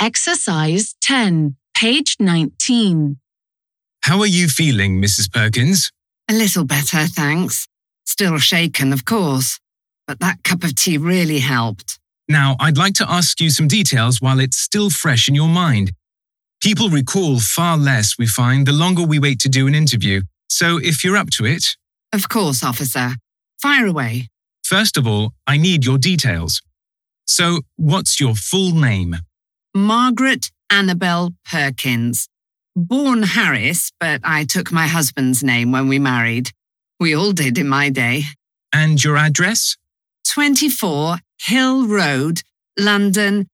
Exercise 10, page 19. How are you feeling, Mrs. Perkins? A little better, thanks. Still shaken, of course. But that cup of tea really helped. Now, I'd like to ask you some details while it's still fresh in your mind. People recall far less, we find, the longer we wait to do an interview. So if you're up to it... Of course, officer. Fire away. First of all, I need your details. So, what's your full name? Margaret Annabel Perkins. Born Harris, but I took my husband's name when we married. We all did in my day. And your address? 24 Hill Road, London,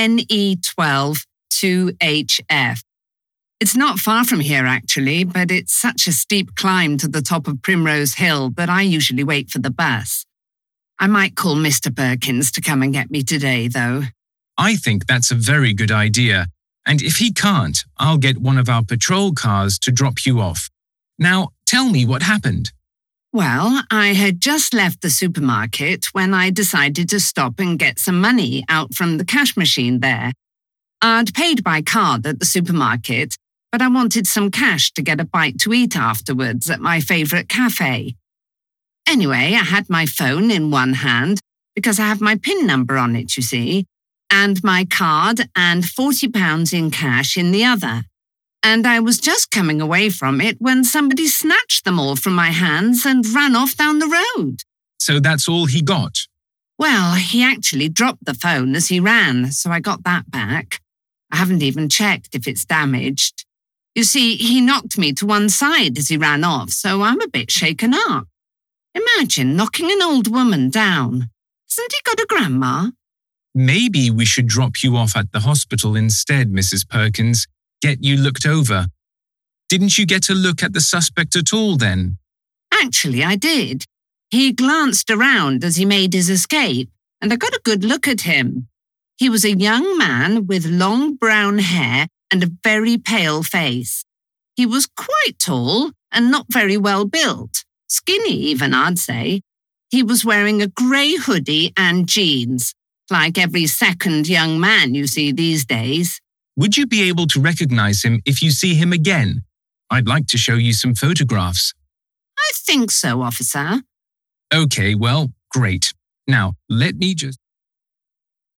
NE12 2HF. It's not far from here, actually, but it's such a steep climb to the top of Primrose Hill that I usually wait for the bus. I might call Mr. Perkins to come and get me today, though. I think that's a very good idea. And if he can't, I'll get one of our patrol cars to drop you off. Now, tell me what happened. Well, I had just left the supermarket when I decided to stop and get some money out from the cash machine there. I'd paid by card at the supermarket, but I wanted some cash to get a bite to eat afterwards at my favourite cafe. Anyway, I had my phone in one hand, because I have my PIN number on it, you see, and my card and £40 in cash in the other. And I was just coming away from it when somebody snatched them all from my hands and ran off down the road. So that's all he got? Well, he actually dropped the phone as he ran, so I got that back. I haven't even checked if it's damaged. You see, he knocked me to one side as he ran off, so I'm a bit shaken up. Imagine knocking an old woman down. Hasn't he got a grandma? Maybe we should drop you off at the hospital instead, Mrs. Perkins. Get you looked over. Didn't you get a look at the suspect at all then? Actually, I did. He glanced around as he made his escape, and I got a good look at him. He was a young man with long brown hair and a very pale face. He was quite tall and not very well built. Skinny even, I'd say. He was wearing a grey hoodie and jeans, like every second young man you see these days. Would you be able to recognize him if you see him again? I'd like to show you some photographs. I think so, officer. Okay, well, great. Now, let me just...